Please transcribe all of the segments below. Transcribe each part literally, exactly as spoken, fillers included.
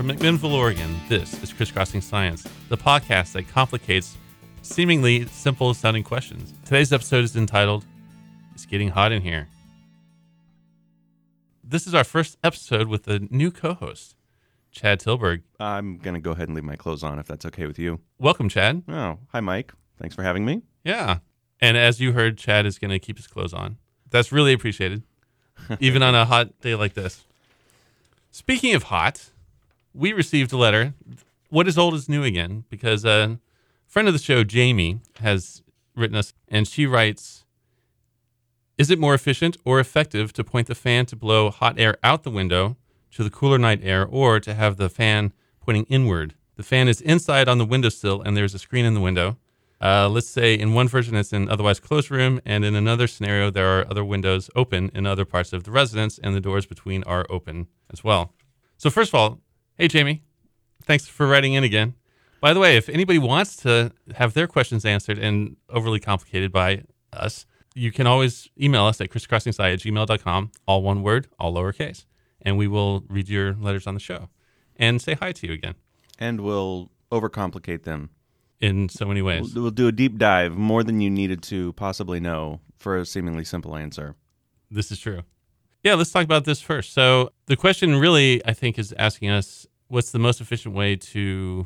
McMinnville, Oregon, this is Crisscrossing Science, the podcast that complicates seemingly simple-sounding questions. Today's episode is entitled, It's Getting Hot in Here. This is our first episode with a new co-host, Chad Tilburg. I'm going to go ahead and leave my clothes on if that's okay with you. Welcome, Chad. Oh, hi, Mike. Thanks for having me. Yeah. And as you heard, Chad is going to keep his clothes on. That's really appreciated, even on a hot day like this. Speaking of hot, we received a letter. What is old is new again, because a friend of the show, Jamie, has written us, and she writes, is it more efficient or effective to point the fan to blow hot air out the window to the cooler night air, or to have the fan pointing inward? The fan is inside on the windowsill, and there's a screen in the window. Uh, let's say in one version it's an otherwise closed room, and in another scenario there are other windows open in other parts of the residence, and the doors between are open as well. So first of all, hey Jamie, thanks for writing in again. By the way, if anybody wants to have their questions answered and overly complicated by us, you can always email us at crisscrossingsci at gmail dot com, all one word, all lowercase, and we will read your letters on the show and say hi to you again. And we'll overcomplicate them. In so many ways. We'll, we'll do a deep dive, more than you needed to possibly know for a seemingly simple answer. This is true. Yeah, let's talk about this first. So the question really, I think, is asking us, what's the most efficient way to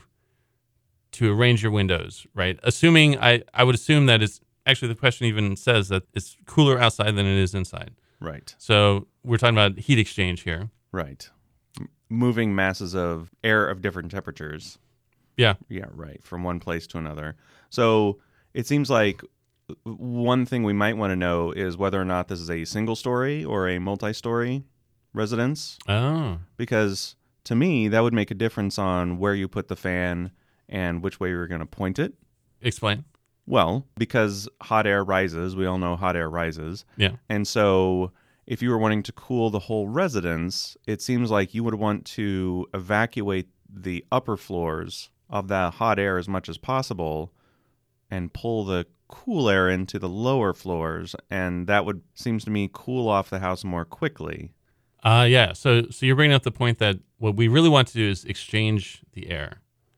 to arrange your windows, right? Assuming, I, I would assume that it's, actually the question even says that it's cooler outside than it is inside. Right. So we're talking about heat exchange here. Right. M- moving masses of air of different temperatures. Yeah. Yeah, right. From one place to another. So it seems like one thing we might want to know is whether or not this is a single story or a multi-story residence. Oh. Because to me, that would make a difference on where you put the fan and which way you're going to point it. Explain. Well, because hot air rises, we all know hot air rises. Yeah. And so if you were wanting to cool the whole residence, it seems like you would want to evacuate the upper floors of that hot air as much as possible and pull the cool air into the lower floors, and that would, seems to me, cool off the house more quickly. Uh, yeah, so so you're bringing up the point that what we really want to do is exchange the air.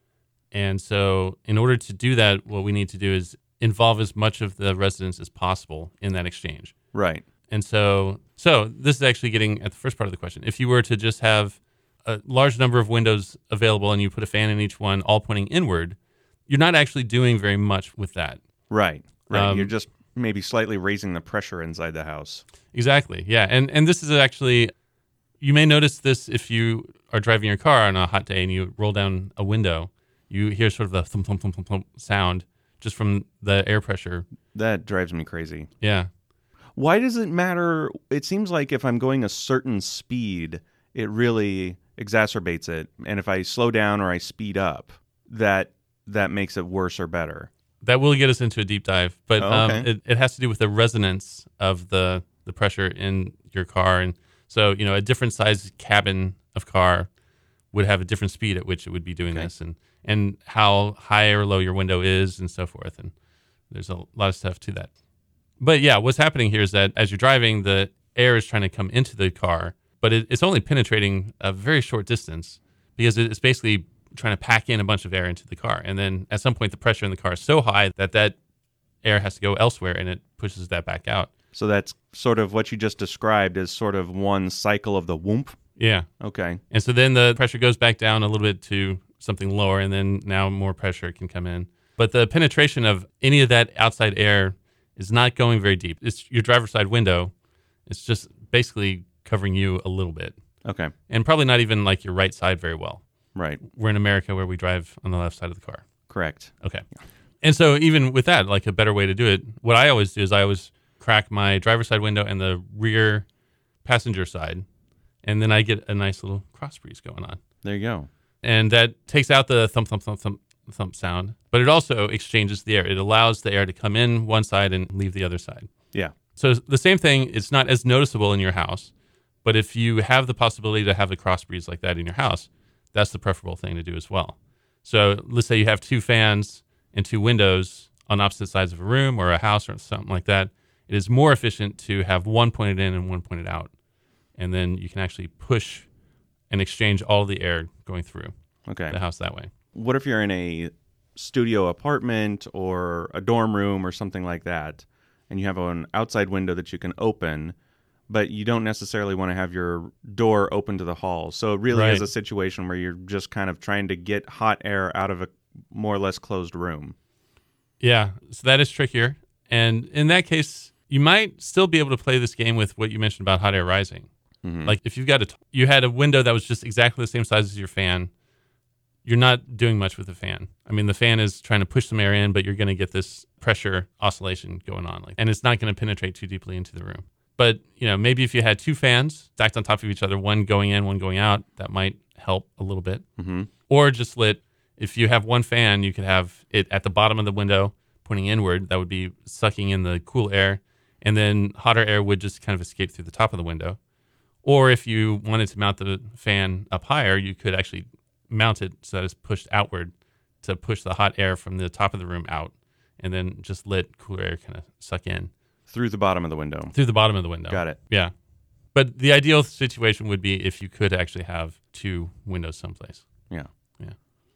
And so in order to do that, what we need to do is involve as much of the residence as possible in that exchange. Right. And so so this is actually getting at the first part of the question. If you were to just have a large number of windows available and you put a fan in each one, all pointing inward, you're not actually doing very much with that. Right, right. Um, You're just maybe slightly raising the pressure inside the house. Exactly, yeah. And and this is actually, you may notice this if you are driving your car on a hot day and you roll down a window, you hear sort of the thump, thump, thump, thump, thump sound just from the air pressure. That drives me crazy. Yeah. Why does it matter? It seems like if I'm going a certain speed, it really exacerbates it. And if I slow down or I speed up, that that makes it worse or better. That will get us into a deep dive, but oh, okay. um, it, it has to do with the resonance of the, the pressure in your car. And so, you know, a different size cabin of car would have a different speed at which it would be doing okay. this, and, and how high or low your window is and so forth. And there's a lot of stuff to that. But yeah, what's happening here is that as you're driving, the air is trying to come into the car, but it, it's only penetrating a very short distance because it's basically trying to pack in a bunch of air into the car. And then at some point, the pressure in the car is so high that that air has to go elsewhere, and it pushes that back out. So that's sort of what you just described as sort of one cycle of the whoomp. Yeah. Okay. And so then the pressure goes back down a little bit to something lower, and then now more pressure can come in. But the penetration of any of that outside air is not going very deep. It's your driver's side window. It's just basically covering you a little bit. Okay. And probably not even like your right side very well. Right. We're in America where we drive on the left side of the car. Correct. Okay. And so even with that, like a better way to do it, what I always do is I always crack my driver's side window and the rear passenger side, and then I get a nice little cross breeze going on. There you go. And that takes out the thump, thump, thump, thump, thump sound, but it also exchanges the air. It allows the air to come in one side and leave the other side. Yeah. So the same thing, it's not as noticeable in your house, but if you have the possibility to have a cross breeze like that in your house, that's the preferable thing to do as well. So let's say you have two fans and two windows on opposite sides of a room or a house or something like that. It is more efficient to have one pointed in and one pointed out. And then you can actually push and exchange all the air going through Okay. the house that way. What if you're in a studio apartment or a dorm room or something like that, and you have an outside window that you can open, but you don't necessarily want to have your door open to the hall? So it really Right. is a situation where you're just kind of trying to get hot air out of a more or less closed room. Yeah, so that is trickier. And in that case, you might still be able to play this game with what you mentioned about hot air rising. Mhm. Like if you've got a, t- you had a window that was just exactly the same size as your fan, you're not doing much with the fan. I mean, the fan is trying to push some air in, but you're going to get this pressure oscillation going on, like, and it's not going to penetrate too deeply into the room. But you know, maybe if you had two fans stacked on top of each other, one going in, one going out, that might help a little bit. Mm-hmm. Or just lit. If you have one fan, you could have it at the bottom of the window pointing inward. That would be sucking in the cool air, and then hotter air would just kind of escape through the top of the window. Or if you wanted to mount the fan up higher, you could actually mount it so that it's pushed outward to push the hot air from the top of the room out, and then just let cooler air kind of suck in Through the bottom of the window. through the bottom of the window. Got it. Yeah. But the ideal situation would be if you could actually have two windows someplace. Yeah. Yeah.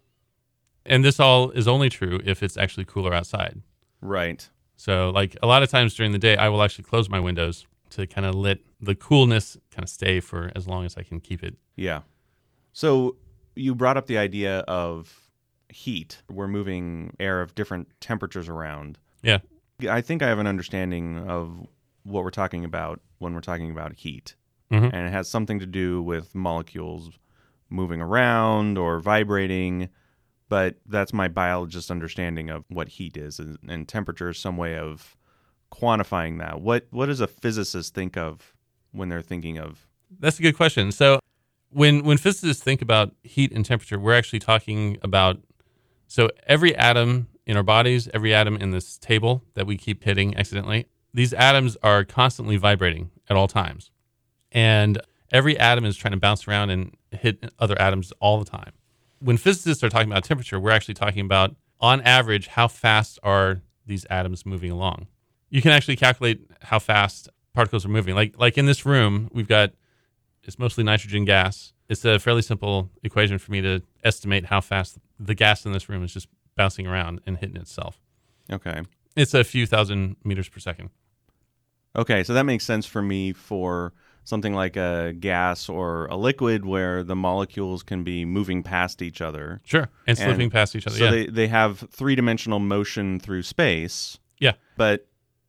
And this all is only true if it's actually cooler outside. Right. So, like, a lot of times during the day, I will actually close my windows to kind of let the coolness kind of stay for as long as I can keep it. Yeah. So you brought up the idea of heat. We're moving air of different temperatures around. Yeah. I think I have an understanding of what we're talking about when we're talking about heat. Mhm. And it has something to do with molecules moving around or vibrating. But that's my biologist understanding of what heat is, and, and temperature is some way of quantifying that. What what does a physicist think of when they're thinking of? That's a good question. So, when when physicists think about heat and temperature, we're actually talking about, so every atom in our bodies, every atom in this table that we keep hitting accidentally, these atoms are constantly vibrating at all times. And every atom is trying to bounce around and hit other atoms all the time. When physicists are talking about temperature, we're actually talking about, on average, how fast are these atoms moving along. You can actually calculate how fast particles are moving. Like like in this room, we've got, it's mostly nitrogen gas. It's a fairly simple equation for me to estimate how fast the gas in this room is just bouncing around and hitting itself. Okay. It's a few thousand meters per second. Okay, so that makes sense for me for something like a gas or a liquid where the molecules can be moving past each other. Sure. And slipping And past each other. So yeah. they, they have three-dimensional motion through space. Yeah. But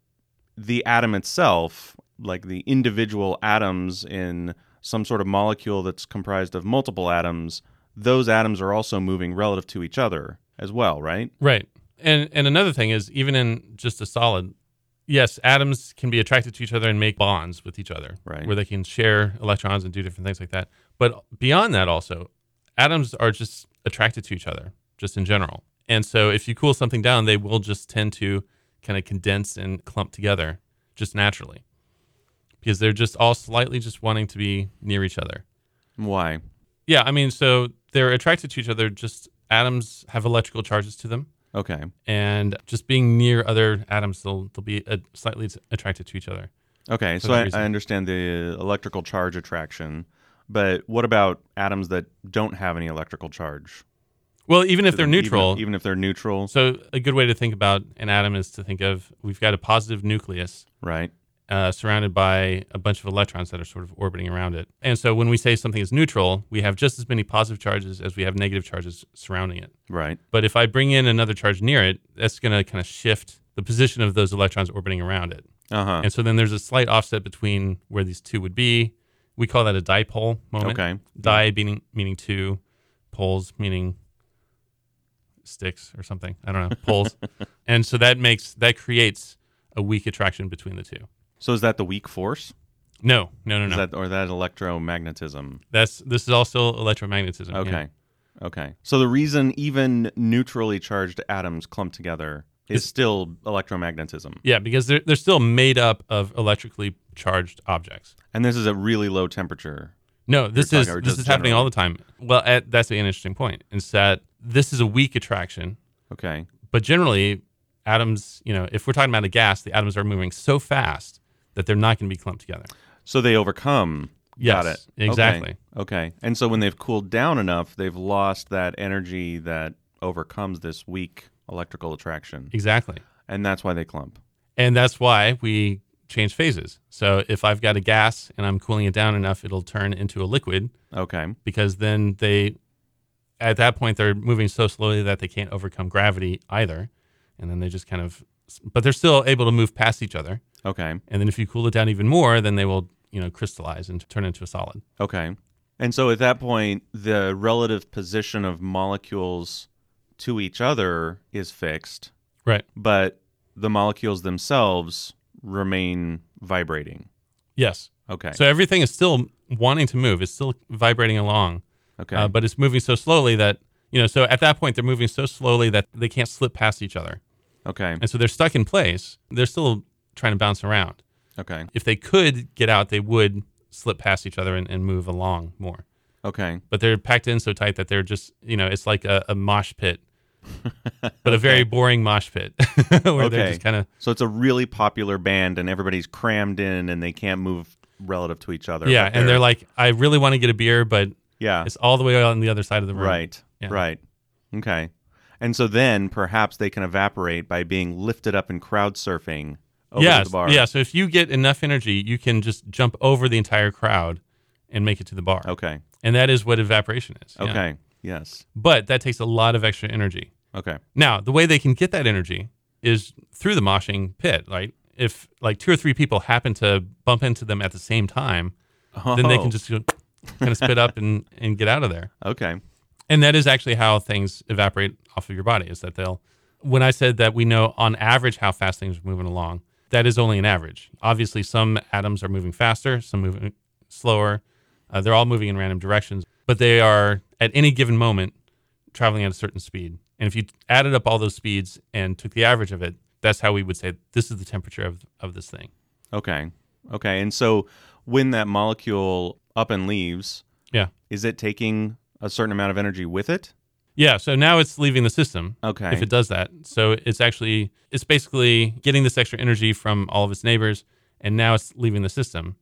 the atom itself, like the individual atoms in some sort of molecule that's comprised of multiple atoms, those atoms are also moving relative to each other as well, right? Right. And and another thing is, even in just a solid, yes, atoms can be attracted to each other and make bonds with each other, Right. where they can share electrons and do different things like that. But beyond that also, atoms are just attracted to each other, just in general. And so if you cool something down, they will just tend to kind of condense and clump together just naturally, because they're just all slightly just wanting to be near each other. Why? Yeah, I mean, so they're attracted to each other. Just atoms have electrical charges to them. Okay. And just being near other atoms, they'll they'll be uh, slightly attracted to each other. Okay, For so that I, reason. I understand the electrical charge attraction, but what about atoms that don't have any electrical charge? Well, even if Do they're they- even- neutral, Even, if they're neutral, so a good way to think about an atom is to think of, we've got a positive nucleus right? uh, surrounded by a bunch of electrons that are sort of orbiting around it. And so when we say something is neutral, we have just as many positive charges as we have negative charges surrounding it. Right. But if I bring in another charge near it, that's going to kind of shift the position of those electrons orbiting around it. Uh-huh. And so then there's a slight offset between where these two would be. We call that a dipole moment. Okay. Di meaning meaning two, poles meaning sticks or something. I don't know, poles. And so that makes that creates a weak attraction between the two. So is that the weak force? No, no, no, Is no. that or that electromagnetism? That's this is also electromagnetism. Okay. yeah. Okay. So the reason even neutrally charged atoms clump together is It's- still electromagnetism. Yeah, because they're they're still made up of electrically charged objects. And this is at really low temperature. No, this talking is about this just is happening generally. all the time. Well, at, that's an interesting point. Is that this is a weak attraction, Okay. but generally, atoms, you know, if we're talking about a gas, the atoms are moving so fast that they're not going to be clumped together. So they overcome Yes, Got it. exactly. Okay. okay. And so when they've cooled down enough, they've lost that energy that overcomes this weak electrical attraction. Exactly. And that's why they clump. And that's why we change phases. So if I've got a gas and I'm cooling it down enough, it'll turn into a liquid Okay. because then they, at that point, they're moving so slowly that they can't overcome gravity either. And then they just kind of, but they're still able to move past each other. Okay. And then if you cool it down even more, then they will, you know, crystallize and turn into a solid. Okay. And so at that point, the relative position of molecules to each other is fixed, Right. but the molecules themselves remain vibrating. Yes. Okay. So everything is still wanting to move. It's still vibrating along. Okay. Uh, but it's moving so slowly that, you know, so at that point, they're moving so slowly that they can't slip past each other. Okay. And so they're stuck in place. They're still trying to bounce around. Okay. If they could get out, they would slip past each other and, and move along more. Okay. But they're packed in so tight that they're just, you know, it's like a, a mosh pit, but a very boring mosh pit where they're Okay. just kind of, So it's a really popular band and everybody's crammed in and they can't move relative to each other. yeah. but And they're like, I really want to get a beer, but yeah. it's all the way on the other side of the room. Right. Yeah. Right. Okay. And so then perhaps they can evaporate by being lifted up in crowd surfing over yes, to the bar. Yeah. So if you get enough energy, you can just jump over the entire crowd and make it to the bar. Okay. And that is what evaporation is. yeah. Okay. Yes. But that takes a lot of extra energy. Okay. Now, the way they can get that energy is through the moshing pit. Like if like two or three people happen to bump into them at the same time, Oh. then they can just go, kind of spit up and, and get out of there. Okay. And that is actually how things evaporate off of your body, is that they'll, when I said that we know on average how fast things are moving along, that is only an average. Obviously, some atoms are moving faster, some moving slower. Uh, they're all moving in random directions, but they are at any given moment traveling at a certain speed. And if you added up all those speeds and took the average of it, that's how we would say this is the temperature of, of this thing. Okay. Okay. And so when that molecule up and leaves, Yeah. is it taking a certain amount of energy with it? Yeah. So now it's leaving the system. Okay. If it does that. So it's actually, it's basically getting this extra energy from all of its neighbors, and now it's leaving the system.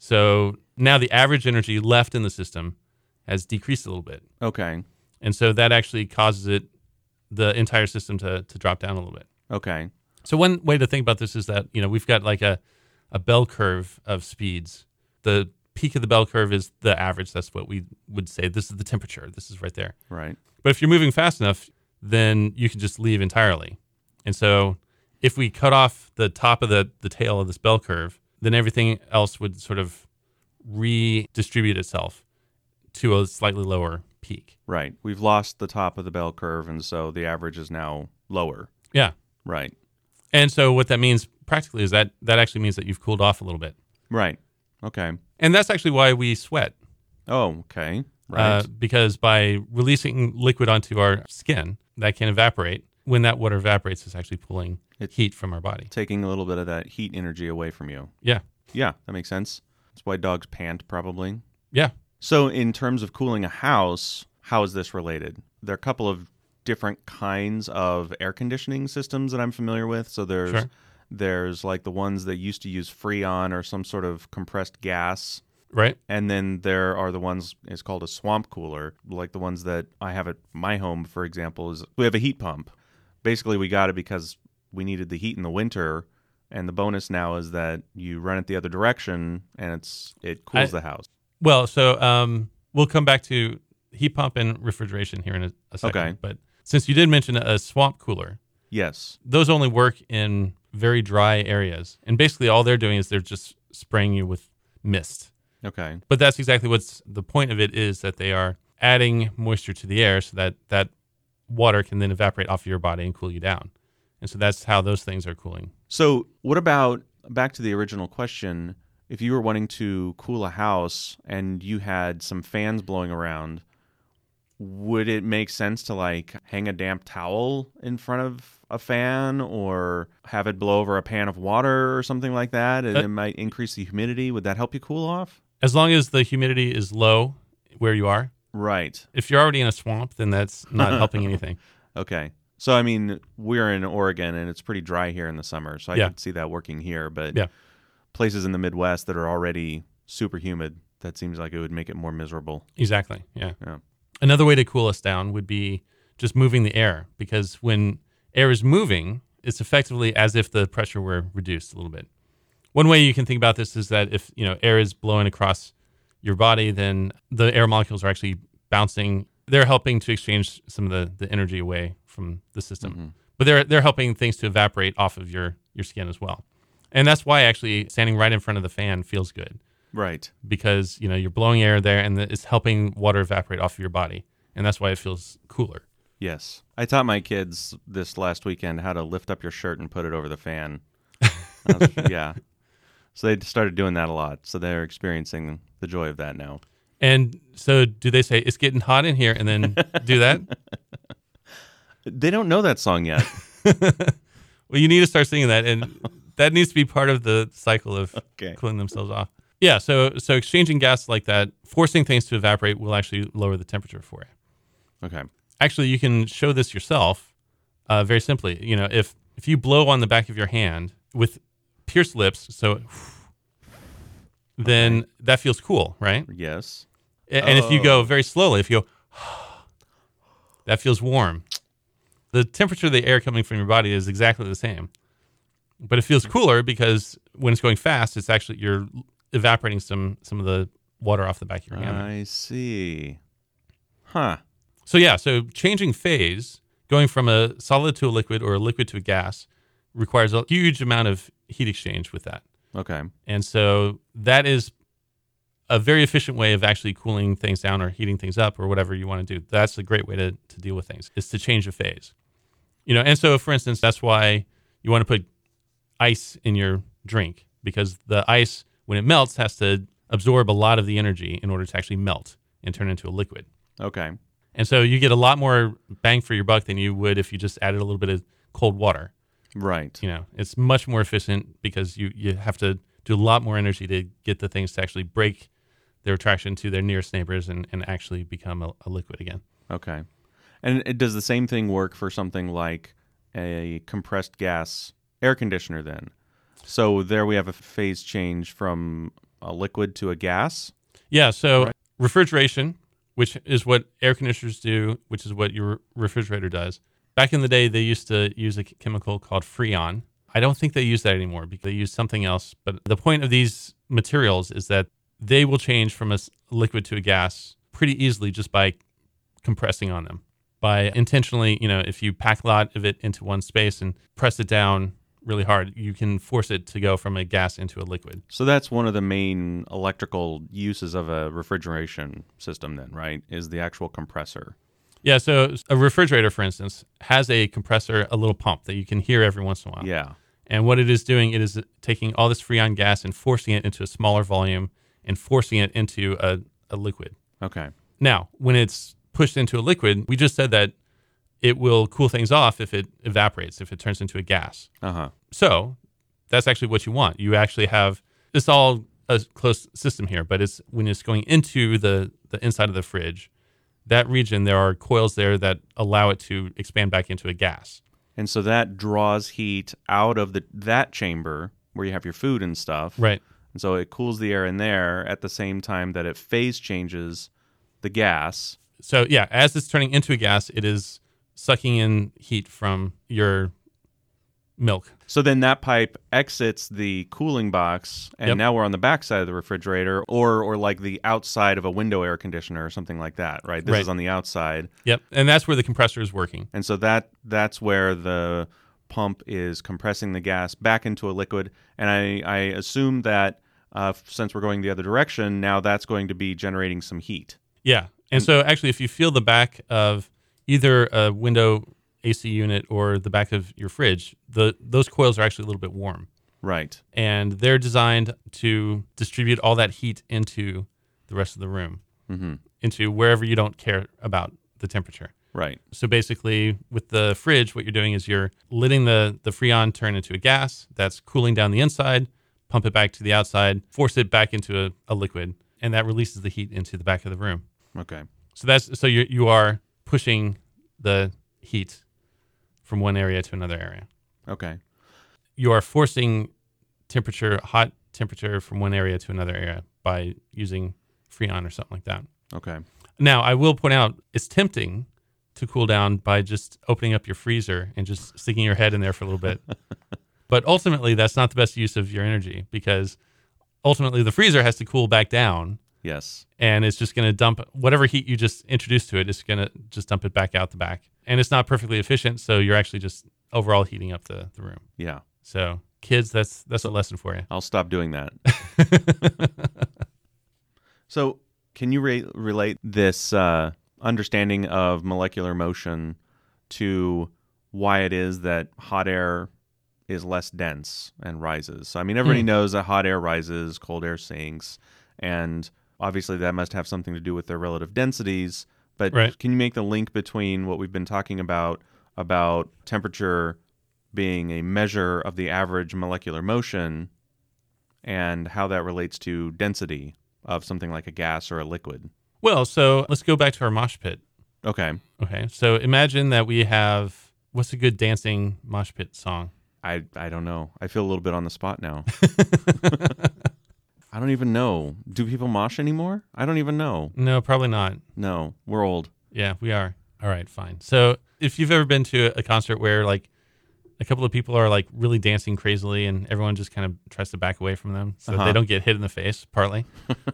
So now the average energy left in the system has decreased a little bit. Okay. And so that actually causes it, the entire system to, to drop down a little bit. Okay. So one way to think about this is that, you know, we've got like a, a bell curve of speeds. The peak of the bell curve is the average. That's what we would say. This is the temperature. This is right there. Right. But if you're moving fast enough, then you can just leave entirely. And so if we cut off the top of the, the tail of this bell curve, then everything else would sort of redistribute itself to a slightly lower peak. Right. We've lost the top of the bell curve, and so the average is now lower. Yeah. Right. And so what that means practically is that that actually means that you've cooled off a little bit. Right. Okay. And that's actually why we sweat. Oh, okay. Right. Uh, because by releasing liquid onto our skin, that can evaporate. When that water evaporates, it's actually pulling It- heat from our body. Taking a little bit of that heat energy away from you. Yeah. Yeah, that makes sense. That's why dogs pant, probably. Yeah. So, in terms of cooling a house, how is this related? There are a couple of different kinds of air conditioning systems that I'm familiar with. So, there's Sure. there's like the ones that used to use Freon or some sort of compressed gas. Right? And then there are the ones, it's called a swamp cooler, like the ones that I have at my home, for example, is we have a heat pump. Basically, we got it because we needed the heat in the winter. And the bonus now is that you run it the other direction and it's it cools I- the house. Well, so um, we'll come back to heat pump and refrigeration here in a, a second. Okay. But since you did mention a swamp cooler, Yes. those only work in very dry areas. And basically all they're doing is they're just spraying you with mist. Okay. But that's exactly what's the point of it, is that they are adding moisture to the air so that that water can then evaporate off of your body and cool you down. And so that's how those things are cooling. So, what about back to the original question? If you were wanting to cool a house and you had some fans blowing around, would it make sense to like hang a damp towel in front of a fan or have it blow over a pan of water or something like that? And Uh, it might increase the humidity. Would that help you cool off? As long as the humidity is low where you are. Right. If you're already in a swamp, then that's not helping anything. Okay. So, I mean, we're in Oregon and it's pretty dry here in the summer. So I Yeah. could see that working here. But Yeah. places in the Midwest that are already super humid, that seems like it would make it more miserable. Exactly. Yeah. Yeah. Another way to cool us down would be just moving the air, because when air is moving, it's effectively as if the pressure were reduced a little bit. One way you can think about this is that if, you know, air is blowing across your body, then the air molecules are actually bouncing. They're helping to exchange some of the, the energy away from the system. Mm-hmm. But they're they're helping things to evaporate off of your, your skin as well. And that's why actually standing right in front of the fan feels good. Right. Because, you know, you're blowing air there and it's helping water evaporate off of your body. And that's why it feels cooler. Yes. I taught my kids this last weekend how to lift up your shirt and put it over the fan. was, yeah. So they started doing that a lot. So they're experiencing the joy of that now. And so do they say, it's getting hot in here, and then do that? They don't know that song yet. Well, you need to start singing that, and that needs to be part of the cycle of okay. cooling themselves off. Yeah, so so exchanging gas like that, forcing things to evaporate will actually lower the temperature for you. Okay. Actually, you can show this yourself uh, very simply. You know, if, if you blow on the back of your hand with pierced lips, so then okay. that feels cool, right? Yes. And oh. if you go very slowly, if you go, that feels warm. The temperature of the air coming from your body is exactly the same. But it feels cooler because when it's going fast, it's actually, you're evaporating some some of the water off the back of your hand. I see. Huh. So yeah, so changing phase, going from a solid to a liquid or a liquid to a gas, requires a huge amount of heat exchange with that. Okay. And so that is a very efficient way of actually cooling things down or heating things up or whatever you want to do. That's a great way to, to deal with things, is to change a phase. You know, and so for instance, that's why you want to put ice in your drink, because the ice, when it melts, has to absorb a lot of the energy in order to actually melt and turn into a liquid. Okay. And so you get a lot more bang for your buck than you would if you just added a little bit of cold water. Right. You know, it's much more efficient because you, you have to do a lot more energy to get the things to actually break their attraction to their nearest neighbors and, and actually become a, a liquid again. Okay. And it does the same thing work for something like a compressed gas air conditioner then? So there we have a phase change from a liquid to a gas? Yeah, so right. refrigeration, which is what air conditioners do, which is what your refrigerator does. Back in the day, they used to use a chemical called Freon. I don't think they use that anymore because they use something else. But the point of these materials is that they will change from a liquid to a gas pretty easily just by compressing on them. By intentionally, you know, if you pack a lot of it into one space and press it down really hard, you can force it to go from a gas into a liquid. So that's one of the main electrical uses of a refrigeration system then, right? Is the actual compressor. Yeah, so a refrigerator, for instance, has a compressor, a little pump that you can hear every once in a while. Yeah. And what it is doing, it is taking all this Freon gas and forcing it into a smaller volume and forcing it into a, a liquid. Okay. Now, when it's pushed into a liquid, we just said that it will cool things off if it evaporates, if it turns into a gas. Uh-huh. So that's actually what you want. You actually have, it's all a closed system here, but it's when it's going into the, the inside of the fridge, that region, there are coils there that allow it to expand back into a gas. And so that draws heat out of the that chamber where you have your food and stuff. Right. And so it cools the air in there at the same time that it phase changes the gas. So yeah, as it's turning into a gas, it is sucking in heat from your milk. So then that pipe exits the cooling box, and Yep. now we're on the backside of the refrigerator, or or like the outside of a window air conditioner or something like that, right? This Right. is on the outside. Yep. And that's where the compressor is working. And so that that's where the pump is compressing the gas back into a liquid. And I, I assume that uh, since we're going the other direction, now that's going to be generating some heat. Yeah. And so actually, if you feel the back of either a window A C unit or the back of your fridge, the those coils are actually a little bit warm. Right. And they're designed to distribute all that heat into the rest of the room, Mm-hmm. into wherever you don't care about the temperature. Right. So basically, with the fridge, what you're doing is you're letting the, the Freon turn into a gas that's cooling down the inside, pump it back to the outside, force it back into a, a liquid, and that releases the heat into the back of the room. Okay. So that's so you you are pushing the heat from one area to another area. Okay. You are forcing temperature, hot temperature from one area to another area by using Freon or something like that. Okay. Now, I will point out it's tempting to cool down by just opening up your freezer and just sticking your head in there for a little bit. But ultimately, that's not the best use of your energy because ultimately the freezer has to cool back down. Yes. And it's just going to dump whatever heat you just introduced to it. It's going to just dump it back out the back. And it's not perfectly efficient, so you're actually just overall heating up the, the room. Yeah. So, kids, that's that's a lesson for you. I'll stop doing that. So, can you re- relate this uh, understanding of molecular motion to why it is that hot air is less dense and rises? So, I mean, everybody Mm. knows that hot air rises, cold air sinks, and obviously that must have something to do with their relative densities. But Right. can you make the link between what we've been talking about, about temperature being a measure of the average molecular motion, and how that relates to density of something like a gas or a liquid? Well, so let's go back to our mosh pit. Okay. Okay, so imagine that we have, what's a good dancing mosh pit song? I, I don't know. I feel a little bit on the spot now. I don't even know. Do people mosh anymore? I don't even know. No, probably not. No, we're old. Yeah, we are. All right, fine. So if you've ever been to a concert where like a couple of people are like really dancing crazily and everyone just kind of tries to back away from them so that Uh-huh. they don't get hit in the face, partly.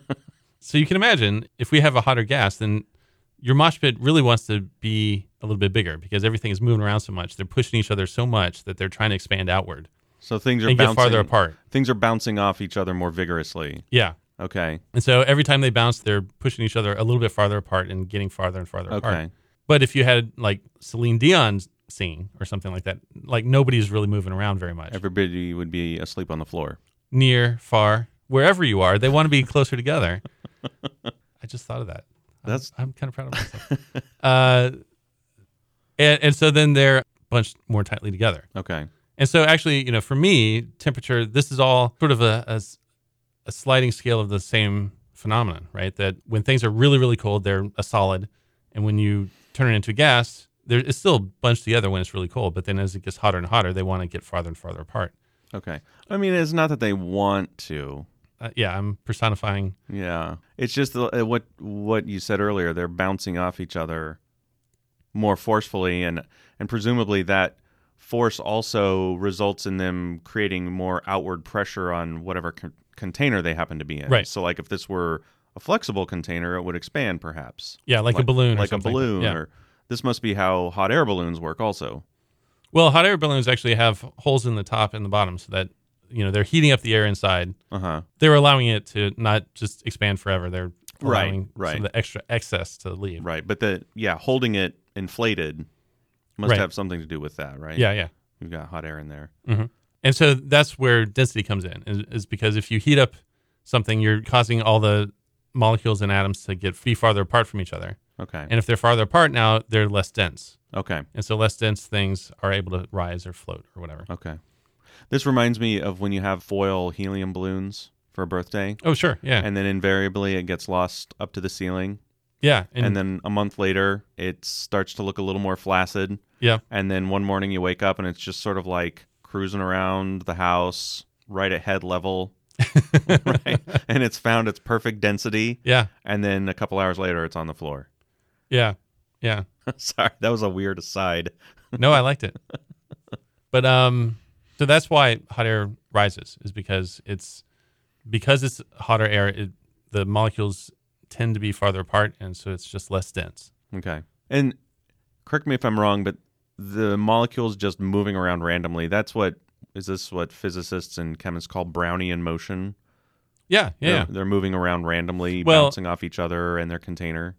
So you can imagine if we have a hotter gas, then your mosh pit really wants to be a little bit bigger because everything is moving around so much. They're pushing each other so much that they're trying to expand outward So things are and get bouncing farther apart. Things are bouncing off each other more vigorously. Yeah. Okay. And so every time they bounce, they're pushing each other a little bit farther apart and getting farther and farther apart. Okay. But if you had like Celine Dion singing or something like that, like nobody's really moving around very much. Everybody would be asleep on the floor. Near, far, wherever you are, they want to be closer together. I just thought of that. I'm- That's- I'm, kind of proud of myself. uh, and, and so then they're bunched more tightly together. Okay. And so actually, you know, for me, temperature, this is all sort of a, a, a sliding scale of the same phenomenon, right? That when things are really, really cold, they're a solid. And when you turn it into gas, there, it's still bunched together when it's really cold. But then as it gets hotter and hotter, they want to get farther and farther apart. Okay. I mean, it's not that they want to. Uh, yeah, I'm personifying. Yeah. It's just the, uh, what what you said earlier. They're bouncing off each other more forcefully, and and presumably that force also results in them creating more outward pressure on whatever con- container they happen to be in. Right. So, like if this were a flexible container, it would expand, perhaps. Yeah, like, a balloon or like a something. balloon. Yeah. Or this must be how hot air balloons work, also. Well, hot air balloons actually have holes in the top and the bottom so that, you know, they're heating up the air inside. Uh huh. They're allowing it to not just expand forever. They're Right, allowing right. some of the extra excess to leave. Right. But the yeah, holding it inflated must Right. have something to do with that, right? Yeah, yeah. You've got hot air in there. hmm And so that's where density comes in, is, is because if you heat up something, you're causing all the molecules and atoms to get be farther apart from each other. Okay. And if they're farther apart now, they're less dense. Okay. And so less dense things are able to rise or float or whatever. Okay. This reminds me of when you have foil helium balloons for a birthday, Oh, sure. Yeah. and then invariably it gets lost up to the ceiling, yeah. and, then a month later it starts to look a little more flaccid, yeah. and then one morning you wake up and it's just sort of like cruising around the house right at head level, right? And it's found its perfect density, Yeah. and then a couple hours later it's on the floor. Yeah. Yeah. Sorry, that was a weird aside. No, I liked it. But um, so that's why hot air rises, is because it's because it's hotter air. It, the molecules tend to be farther apart, and so it's just less dense. Okay. And correct me if I'm wrong, but the molecules just moving around randomly, that's what, is this what physicists and chemists call Brownian motion? Yeah, yeah. They're, yeah. they're moving around randomly, Well- bouncing off each other and their container.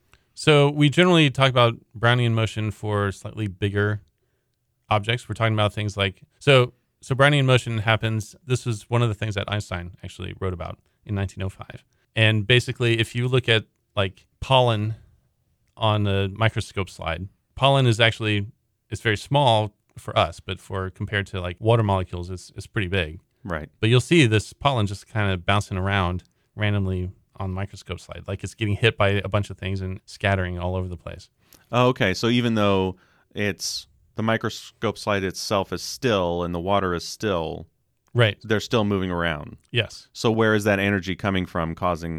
So we generally talk about Brownian motion for slightly bigger objects. We're talking about things like so. So Brownian motion happens. This was one of the things that Einstein actually wrote about in nineteen oh five. And basically, if you look at like pollen on a microscope slide, pollen is actually it's very small for us, but for compared to like water molecules, it's it's pretty big. Right. But you'll see this pollen just kind of bouncing around randomly on microscope slide, like it's getting hit by a bunch of things and scattering all over the place. Oh, okay. So even though it's the microscope slide itself is still and the water is still, Right. they're still moving around. Yes. So where is that energy coming from causing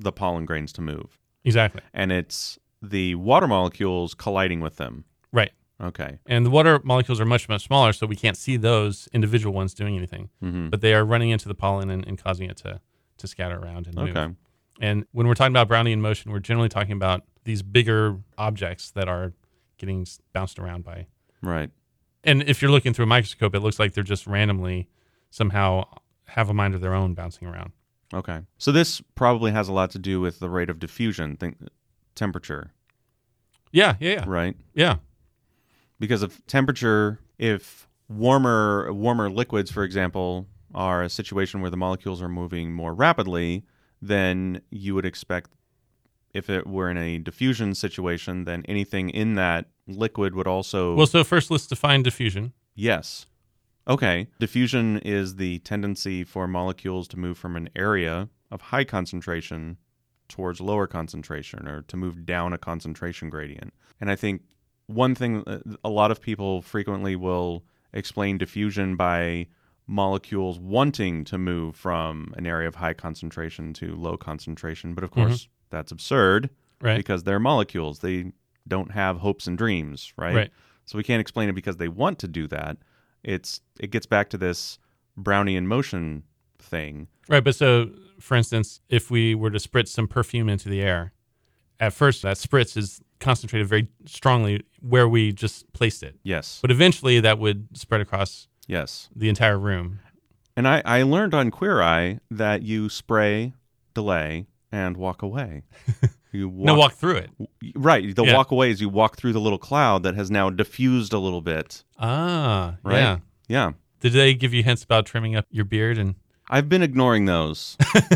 the pollen grains to move. Exactly. And it's the water molecules colliding with them. Right. Okay. And the water molecules are much, much smaller, so we can't see those individual ones doing anything. Mm-hmm. But they are running into the pollen and, and causing it to, to scatter around and move. Okay. And when we're talking about Brownian motion, we're generally talking about these bigger objects that are getting bounced around by. Right. And if you're looking through a microscope, it looks like they're just randomly somehow have a mind of their own bouncing around. Okay. So this probably has a lot to do with the rate of diffusion, think, temperature. Yeah, yeah, yeah. Right? Yeah. Because of temperature, if warmer warmer liquids, for example, are a situation where the molecules are moving more rapidly, then you would expect, if it were in a diffusion situation, then anything in that liquid would also... Well, so first let's define diffusion. Yes. Okay. Diffusion is the tendency for molecules to move from an area of high concentration towards lower concentration, or to move down a concentration gradient. And I think one thing, a lot of people frequently will explain diffusion by molecules wanting to move from an area of high concentration to low concentration. But of course, mm-hmm. that's absurd, right? Because they're molecules. They don't have hopes and dreams, right? Right. So we can't explain it because they want to do that. It's It gets back to this Brownian motion thing. Right, but so, for instance, if we were to spritz some perfume into the air, at first that spritz is concentrated very strongly where we just placed it. Yes. But eventually that would spread across yes. the entire room. And I, I learned on Queer Eye that you spray, delay, and walk away. You walk, no, walk through it. Right. The yeah. walk away is you walk through the little cloud that has now diffused a little bit. Ah, right? Yeah. Yeah. Did they give you hints about trimming up your beard? And I've been ignoring those.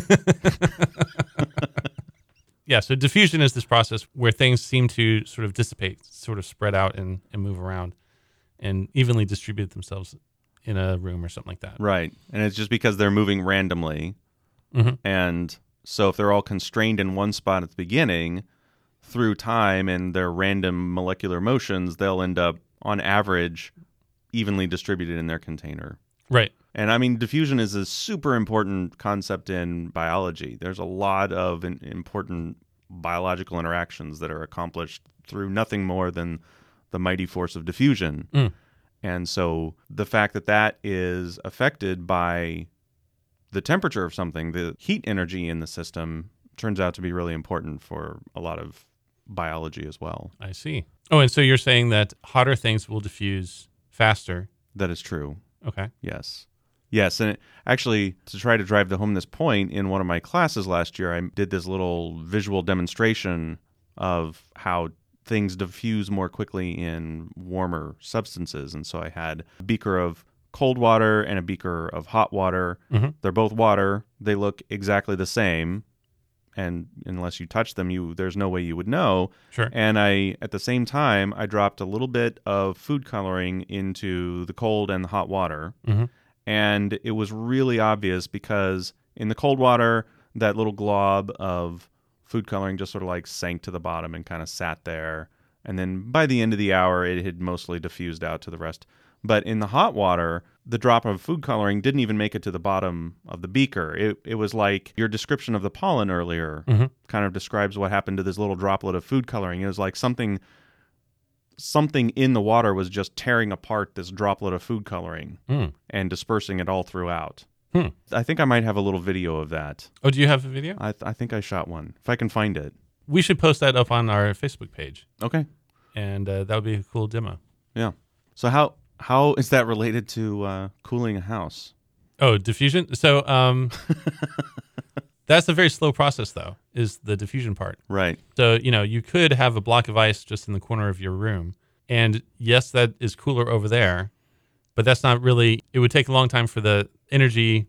Yeah, so diffusion is this process where things seem to sort of dissipate, sort of spread out and, and move around and evenly distribute themselves in a room or something like that. Right. And it's just because they're moving randomly. Mm-hmm. And so if they're all constrained in one spot at the beginning, through time and their random molecular motions, they'll end up, on average, evenly distributed in their container. Right. And I mean, diffusion is a super important concept in biology. There's a lot of in, important biological interactions that are accomplished through nothing more than the mighty force of diffusion. Mm. And so the fact that that is affected by the temperature of something, the heat energy in the system, turns out to be really important for a lot of biology as well. I see. Oh, and so you're saying that hotter things will diffuse faster. That is true. Okay. Yes. Yes, and it, actually, to try to drive home this point, in one of my classes last year, I did this little visual demonstration of how things diffuse more quickly in warmer substances. And so I had a beaker of cold water and a beaker of hot water. Mm-hmm. They're both water. They look exactly the same. And unless you touch them, you there's no way you would know. Sure. And I, at the same time, I dropped a little bit of food coloring into the cold and the hot water. Mm-hmm. And it was really obvious because in the cold water, that little glob of food coloring just sort of like sank to the bottom and kind of sat there. And then by the end of the hour, it had mostly diffused out to the rest. But in the hot water, the drop of food coloring didn't even make it to the bottom of the beaker. It it was like your description of the pollen earlier mm-hmm. kind of describes what happened to this little droplet of food coloring. It was like something something in the water was just tearing apart this droplet of food coloring mm. and dispersing it all throughout. Hmm. I think I might have a little video of that. Oh, do you have a video? I, th- I think I shot one, if I can find it. We should post that up on our Facebook page. Okay. And uh, that would be a cool demo. Yeah. So how how is that related to uh, cooling a house? Oh, diffusion? So um, that's a very slow process, though, is the diffusion part. Right. So, you know, you could have a block of ice just in the corner of your room. And yes, that is cooler over there, but that's not really, it would take a long time for the energy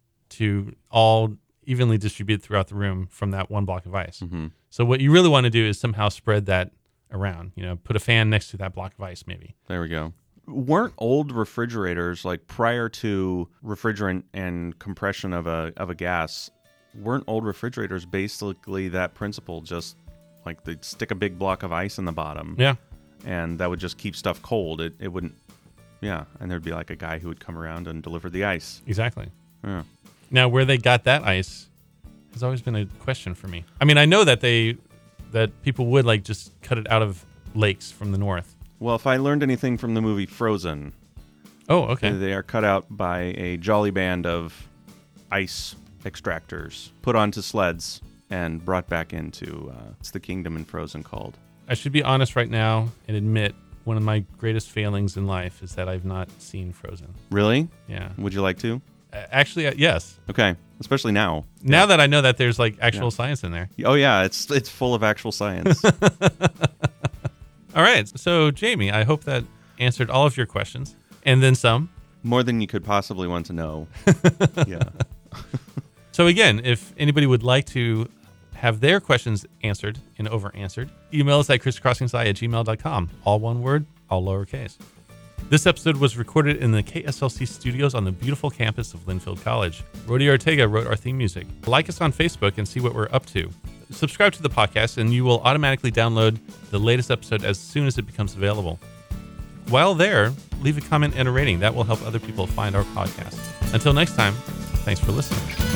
to all evenly distribute throughout the room from that one block of ice. Mm-hmm. So what you really want to do is somehow spread that around, you know, put a fan next to that block of ice maybe. There we go. Weren't old refrigerators, like prior to refrigerant and compression of a of a gas, weren't old refrigerators basically that principle, just like they'd stick a big block of ice in the bottom? Yeah. And that would just keep stuff cold. It it wouldn't, yeah. And there'd be like a guy who would come around and deliver the ice. Exactly. Yeah. Now, where they got that ice has always been a question for me. I mean, I know that they that people would like just cut it out of lakes from the north. Well, if I learned anything from the movie Frozen, Oh, okay. they are cut out by a jolly band of ice extractors, put onto sleds, and brought back into uh, it's the kingdom in Frozen called. I should be honest right now and admit one of my greatest failings in life is that I've not seen Frozen. Really? Yeah. Would you like to? Uh, Actually, uh, yes. Okay, especially now. Now that I know that there's like actual Yeah. science in there. Oh yeah, it's it's full of actual science. All right. So, Jamie, I hope that answered all of your questions and then some. More than you could possibly want to know. Yeah. So, again, if anybody would like to have their questions answered and over answered, email us at crisscrossingsci at gmail dot com. All one word, all lowercase. This episode was recorded in the K S L C studios on the beautiful campus of Linfield College. Rody Ortega wrote our theme music. Like us on Facebook and see what we're up to. Subscribe to the podcast and you will automatically download the latest episode as soon as it becomes available. While there, leave a comment and a rating. That will help other people find our podcast. Until next time, thanks for listening.